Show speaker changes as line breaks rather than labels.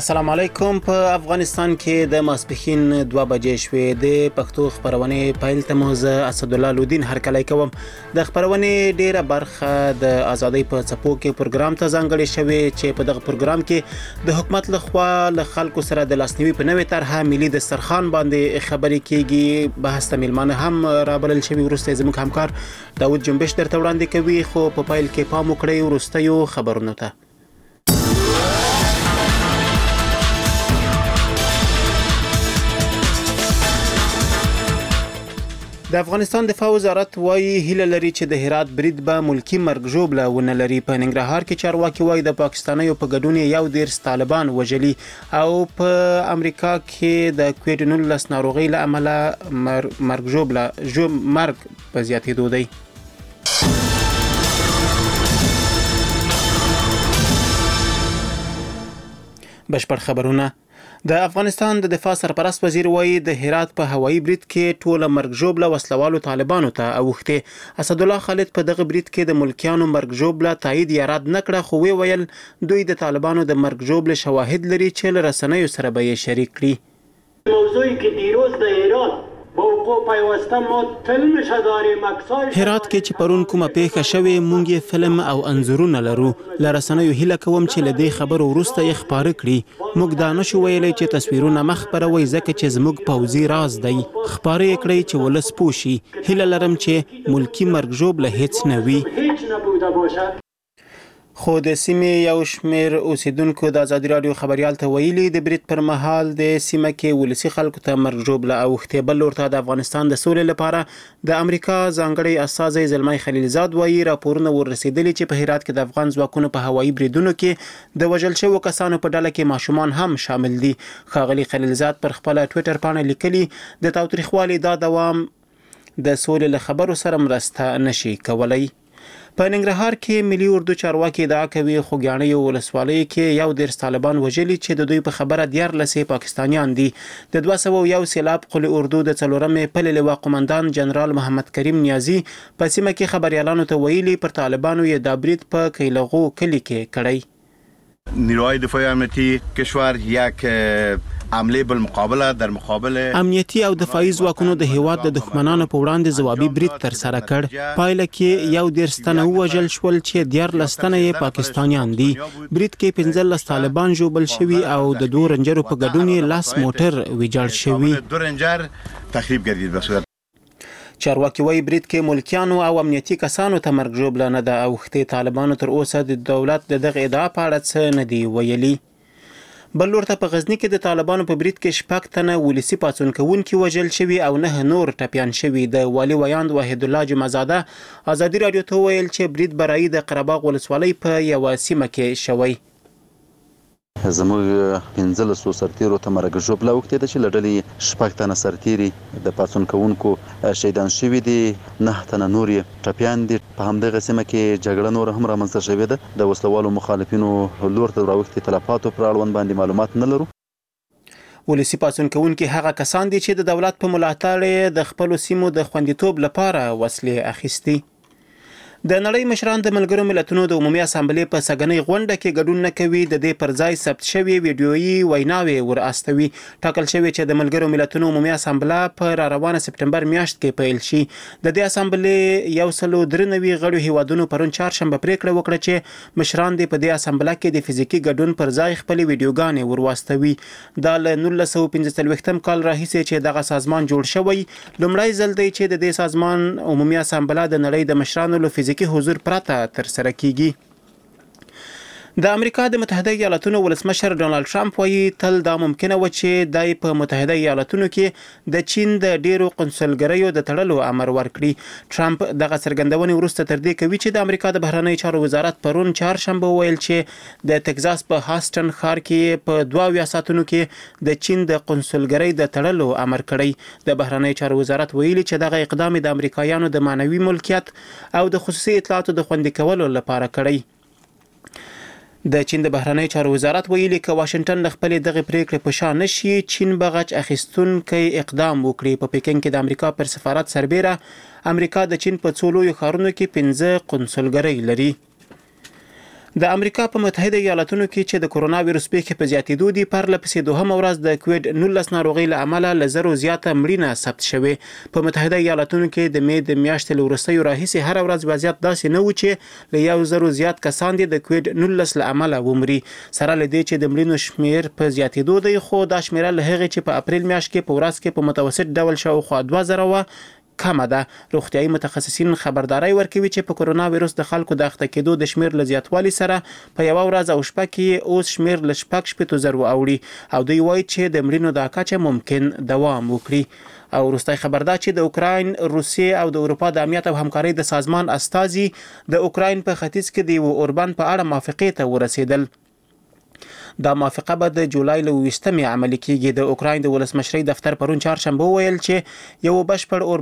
السلام علیکم. په افغانستان کې د ماسپښین 2 بجې شوې. د پښتو خبرونه پیل ته مو زه اسدالله لودین هرکلی کوم. د خبرونه ډیره برخه د ازادۍ په څپو کې پروګرام ته ځانګړې شوې چې په دغه پروګرام کې د حکومت لخوا له خلکو سره د لاسنیوي په نوې طرحه ملي دسترخوان باندې خبرې کیږي. بحث ته میلمانه هم رابلل شوي. وروسته زموږ همکار داود جنبش درته وړاندې کوي، خو په پیل کې پام وکړئ وروستیو خبرونو ته. د افغانستان دفاع وزارت وايي هیله لري چې د هرات برید به ملکی مرګ ژوبله ونه لري. په ننګرهار کې چارواکي وايي د پاکستانیو په ګډون 11 طالبان وژلي، او په امریکا کې د کووډ-19 ناروغي له امله مرګ ژوبله په زیاتېدو دی. بشپړ خبرونه. د افغانستان د دفاع سرپرست وزیر وایي د هرات په هوایي برید کې ټوله مرګ ژوبله وسلوالو طالبانو ته اوښتې. اسدالله خالد په دغه برید کې د ملکیانو مرګ ژوبله تایید یا رد نکړه، خو وی ویل دوی د طالبانو د مرګ ژوبله شواهد لري چې له رسنیو سره به یې شریک کړي.
موضوعی که دیروز در ایران با وقوع پیوسته ما فیلمش داریم، عکسایش
هرات کې چې پرون کومه پیښه شوې مونږ یې فلم او انځورونه لرو. له رسنیو هیله کوم چې له دې خبرو وروسته یې خپاره کړي. موږ دا نشو ویلی چې تصویرونه مخ خپروي ځکه چې زموږ پوځي راز دی. خپاره یې کړئ چې ولس پوه شي. هیله لرم چې ملکی مرګ ژوبله هیڅ نه وي.
هیچ نبوده باشد.
خو د سیمې یو شمیر اوسیدونکو د ازادي رادیو خبريال ته ویلي د برید پر مهال د سیمه کې ولسی خلکو ته مرګ ژوبله اوښتې. بل ورته د افغانستان د سولې لپاره د امریکا ځانګړی استازی زلمای خلیلزاد وایي راپورونه ورسېدلي چې په هرات کې د افغان ځواکونو په هوایي بریدونو کې د وژل شوو کسانو په ډله کې ماشومان هم شامل دي. ښاغلي خلیلزاد پر خپل ټویټر باندې لیکلي د تاوتریخوالي دا دوام د سولې له خبرو سره مرسته نشي کولای. په ننګرهار کې ملي اردو چارواکي ادعا کوي خوږیاڼیو ولسوالۍ کې 11 طالبان وژلي چې د دوی په خبره 14 پاکستانیان دي. د 201 سیلاب قل اردو د 4مې پلې لواء قومندان جنرال محمد کریم نیازی په سیمه کې خبريالانو ته ویلي پر طالبانو یې د برید په کیلغو کلی کې کړی.
نیروهای دفاعی امنیتی کشور یک عمله بالمقابله در مقابل
امنیتی او دفاعي ځواکونو د هیواد د دښمنانو په وړاندې ځوابي برید تر سره کړ. پایله کې 11 تنه وژل شول چې 14 تنه یې پاکستانیان دي. برید کې 15 طالبان ژوبل شوي او د 2 رنجرو په ګډون 10 موټر ویجاړ شوي.
2 رنجر تخریب گردید به صورت.
چارواکي وايي برید کې ملکیانو او امنیتي کسانو ته مرګ ژوبله نه ده اوښتې. طالبانو تر اوسه د دولت دغه ادعا په اړه څه نه دی ویلي. بل ورته په غزنی کې د طالبانو په برید کې 6 تنه ولسی پاڅون کوونکي وژل شوي او 9 نور ټپيان شوي. د والي ویاند وحید الله جمعزاده ازادي رادیو ته ویل چې برید برای د قرهباغ ولسوالۍ په یو سیمه کې شوی.
زموږ 15 سرتیرو ته مرګ ژوبله اوښتې ده چې له ډلې 6 تنه سرتیري د پاڅون کوونکو شهیدان شوي دي، 9 تنه نور یې ټپیان دي. په همدغه سیمه کې جګړه نور هم رامنځته شوې ده. د وسلوالو مخالفینو لور ته راوښتې تلفاتو پر اړوند باندې معلومات نه لرو.
ولسی پاڅون کوونکي هغه کسان دي چې د دولت په ملاتړ د خپل سیمو د خوندیتوب لپاره وسلې اخیستي. د نړۍ مشران د ملګرو ملتونو د عمومي اسامبلې په سګنۍ غونډه کې ګډون نه کوي. د دې پر ځای ثبت شوی ویډیويي ویناوي ور استوي. ټاکل شوی چې د ملګرو ملتونو عمومي اسامبلې په روانه سپټمبر میاشت کې پیل شي. د دې اسامبلې 193 غړو هیوادونو پرون چهارشنبه پریکړه وکړه چې مشران د په دې اسامبلې کې د فزیکی ګډون پر ځای خپل ویډیوګانې ور واستوي. دا له 1945 کال راهیسې چې دغه سازمان جوړ شوی لومړی ځل دی چې د دې سازمان عمومي اسامبلې د نړۍ د مشرانو له فزیکی حضور پرته تر سره کیږي. د امریکا د متحده ایالاتونو ولسمشر ډونالد ټرمپ وایي تل دا ممکنه و چې دای په متحده ایالاتونو کې د چین د ډیرو قنصلګریو د تړلو امر ورکړي. ټرمپ دغه څرګندونې وروسته تر دې کوي چې د امریکا د بهرنی چارو وزارت پرون چهارشنبه ویل چې د تگزاس په هاستن ښار کې په 22 ساعتونو کې د چین د قنصلګری د تړلو امر کړی. د بهرنی چارو وزارت ویلي چې دغه اقدام د امریکایانو د معنوي ملکیت او د خصوصي اطلاعاتو د خوندي کولو لپاره کړی. د چین د بهرنی چارو وزارت ویلي چې واشنگټن له خپل دغه پریکړې په شان نشي چین بغچ اخیستونکي اقدام وکړي. په پکین کې د امریکا پر سفارت سربېره امریکا د چین په څو لویو ښارونو کې 15 قنصلګرۍ لري. د امریکا په متحده ایالاتونو کې چې د کورونا وایروس پیښې په زیاتېدو دي پرله پسې دوهمه ورځ د کووډ-19 ناروغۍ له امله له زرو زیاته مړینه ثبت شوې. په متحده ایالاتونو کې د مې د میاشتې له وروستیو راهیسې هر ورځ وضعیت داسې نه و چې له 1,000 زیات کسان د کووډ-19 له امله ومري. سره له دې چې د مړینو شمیر په زیاتېدو دی، خو دا شمیره له هغې چې په اپریل میاشت کې په ورځ کې په متوسط ډول شاوخوا 2,000 و کمه ده. روغتیايي متخصصین خبرداري ورکوي چې په کورونا وایروس د خلکو د اخته کېدو د شمیر له زیاتوالي سره په یو ورځ او شپه کې اوس شمیر له 6,000 اوړي او دوی وایي چې د مړینو دا کچه ممکن دوام وکړي. او وروستی خبر ده چې د اوکراین، روسیې او د اروپا د امنیت او همکارۍ د سازمان استازي د اوکراین په ختیځ کې د اوربان په اړه موافقې ته ورسېدل. دا موافقه به د جولای له 20 عملي کېږي. د اوکراین د ولسمشرۍ دفتر پرون چهارشنبه ویل چې یو بشپړ